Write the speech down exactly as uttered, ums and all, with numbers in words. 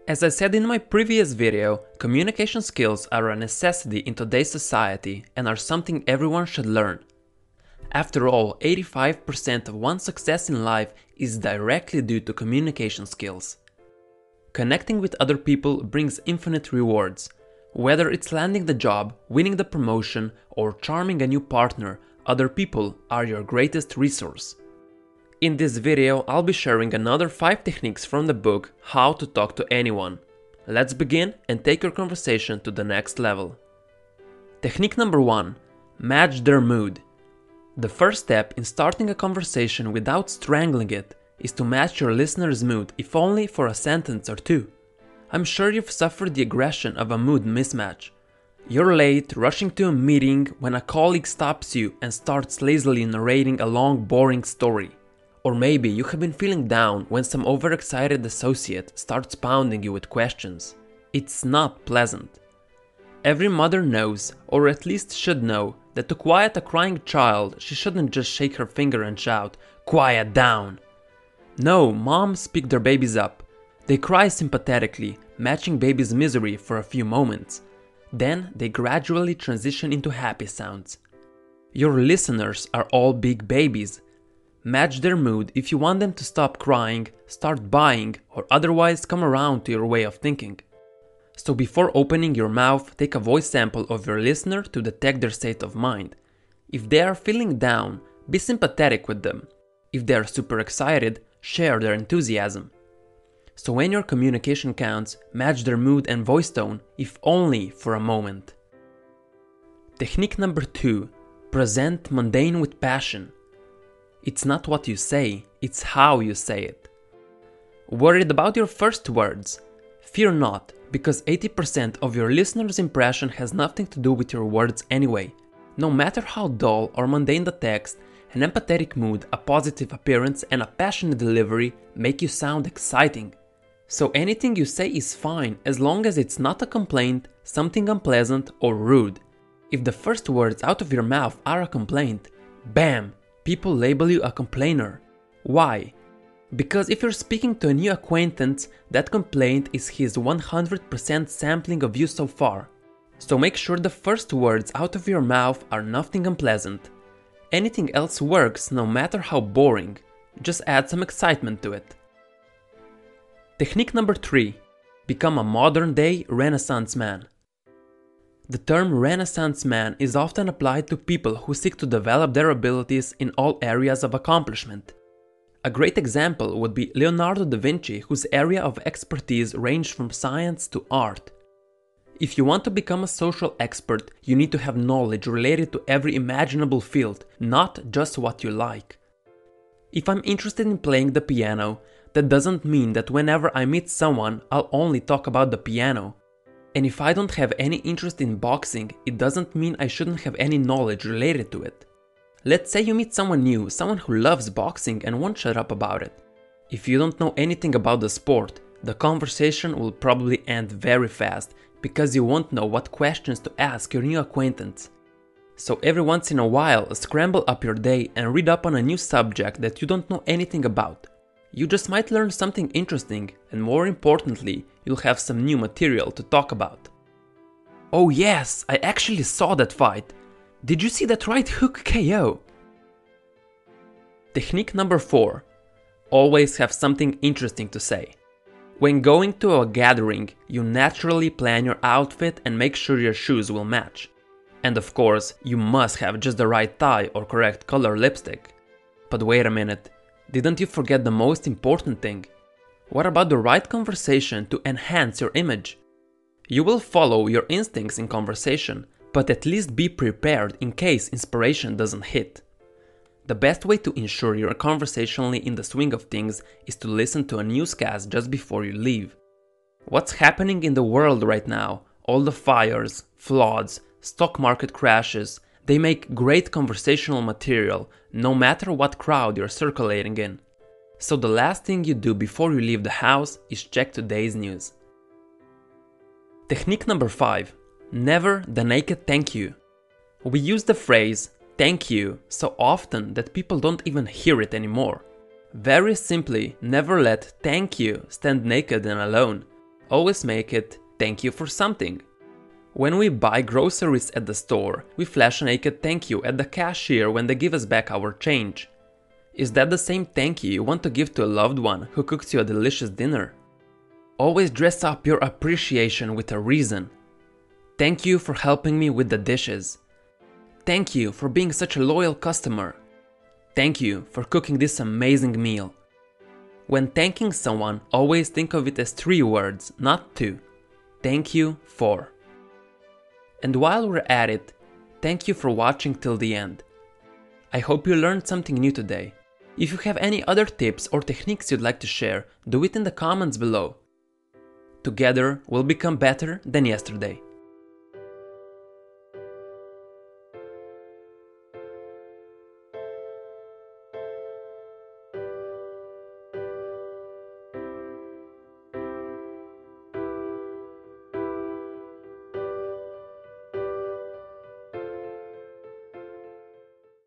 As I said in my previous video, communication skills are a necessity in today's society and are something everyone should learn. After all, eighty-five percent of one's success in life is directly due to communication skills. Connecting with other people brings infinite rewards. Whether it's landing the job, winning the promotion, or charming a new partner, other people are your greatest resource. In this video, I'll be sharing another five techniques from the book How to Talk to Anyone. Let's begin and take your conversation to the next level. Technique number one. Match their mood. The first step in starting a conversation without strangling it is to match your listener's mood, if only for a sentence or two. I'm sure you've suffered the aggression of a mood mismatch. You're late, rushing to a meeting when a colleague stops you and starts lazily narrating a long, boring story. Or maybe you have been feeling down when some overexcited associate starts pounding you with questions. It's not pleasant. Every mother knows, or at least should know, that to quiet a crying child, she shouldn't just shake her finger and shout, "Quiet down!" No, moms pick their babies up. They cry sympathetically, matching baby's misery for a few moments. Then they gradually transition into happy sounds. Your listeners are all big babies. Match their mood if you want them to stop crying, start buying, or otherwise come around to your way of thinking. So before opening your mouth, take a voice sample of your listener to detect their state of mind. If they are feeling down, be sympathetic with them. If they are super excited, share their enthusiasm. So when your communication counts, match their mood and voice tone, if only for a moment. Technique number two. Present mundane with passion. It's not what you say, it's how you say it. Worried about your first words? Fear not, because eighty percent of your listener's impression has nothing to do with your words anyway. No matter how dull or mundane the text, an empathetic mood, a positive appearance, and a passionate delivery make you sound exciting. So anything you say is fine as long as it's not a complaint, something unpleasant, or rude. If the first words out of your mouth are a complaint, bam! People label you a complainer. Why? Because if you're speaking to a new acquaintance, that complaint is his one hundred percent sampling of you so far. So make sure the first words out of your mouth are nothing unpleasant. Anything else works no matter how boring. Just add some excitement to it. Technique number three. Become a modern-day Renaissance man. The term Renaissance man is often applied to people who seek to develop their abilities in all areas of accomplishment. A great example would be Leonardo da Vinci, whose area of expertise ranged from science to art. If you want to become a social expert, you need to have knowledge related to every imaginable field, not just what you like. If I'm interested in playing the piano, that doesn't mean that whenever I meet someone, I'll only talk about the piano. And if I don't have any interest in boxing, it doesn't mean I shouldn't have any knowledge related to it. Let's say you meet someone new, someone who loves boxing and won't shut up about it. If you don't know anything about the sport, the conversation will probably end very fast because you won't know what questions to ask your new acquaintance. So every once in a while, scramble up your day and read up on a new subject that you don't know anything about. You just might learn something interesting, and more importantly, you'll have some new material to talk about. Oh yes, I actually saw that fight. Did you see that right hook K O? Technique number four. Always have something interesting to say. When going to a gathering, you naturally plan your outfit and make sure your shoes will match. And of course, you must have just the right tie or correct color lipstick. But wait a minute. Didn't you forget the most important thing? What about the right conversation to enhance your image? You will follow your instincts in conversation, but at least be prepared in case inspiration doesn't hit. The best way to ensure you're conversationally in the swing of things is to listen to a newscast just before you leave. What's happening in the world right now? All the fires, floods, stock market crashes, they make great conversational material, no matter what crowd you're circulating in. So the last thing you do before you leave the house is check today's news. Technique number five. Never the naked thank you. We use the phrase thank you so often that people don't even hear it anymore. Very simply, never let thank you stand naked and alone. always make it thank you for something. When we buy groceries at the store, we flash a naked thank you at the cashier when they give us back our change. Is that the same thank you you want to give to a loved one who cooks you a delicious dinner? Always dress up your appreciation with a reason. Thank you for helping me with the dishes. Thank you for being such a loyal customer. Thank you for cooking this amazing meal. When thanking someone, always think of it as three words, not two. Thank you for. And while we're at it, thank you for watching till the end. I hope you learned something new today. If you have any other tips or techniques you'd like to share, do it in the comments below. Together, we'll become better than yesterday.